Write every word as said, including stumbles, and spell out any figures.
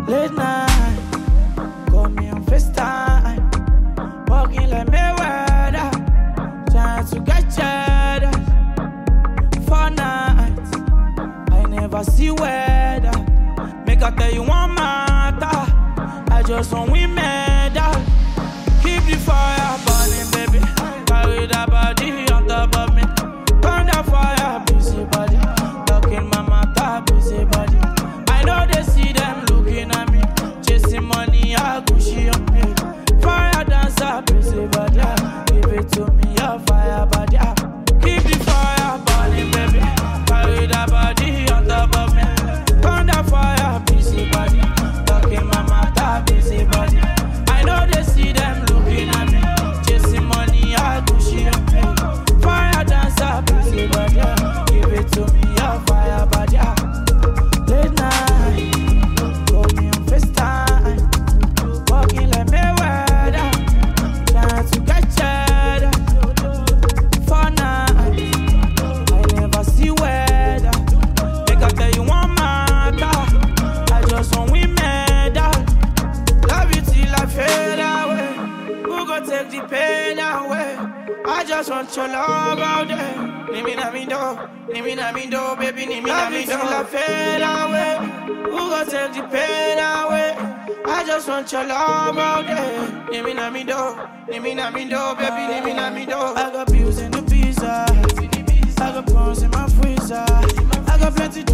Late night, call me on FaceTime. Walking like Mayweather, trying to get cheddar. For nights, I never see weather. Make I tell you one matter, I just want we medal. Keep the fire burning, baby. Carry that body on top of me. Burn that fire, busy body. Talking my matter, busy body. I know they see them looking at me. Chasing money, I Gucci on me. Fire dancer, busy body. Give it to me, your fire body. Keep the fire burning, baby. Carry that body on top of me. Burn that fire, busy body. Talking my matter, busy body. I know they see them looking at me. Chasing money, I Gucci on me. Fire dancer, busy body. Give it to me, your fire body. Late night, call me on FaceTime. Walking like Mayweather, trying to get cheddar. For night, I never see weather. Make I tell you one matter, I just want we medal. Love you till I fade away. Who gon' take the pain away? I just want your love out there. Leave me na me do, leave me na me do, baby, leave me na me do. Love you till I fade away. Who gon' take the pain away? I just want your love out there. Leave me na me do, leave me na me do, baby, leave me na me do. I got bills in the pizza, I got prawns in my freezer, I got plenty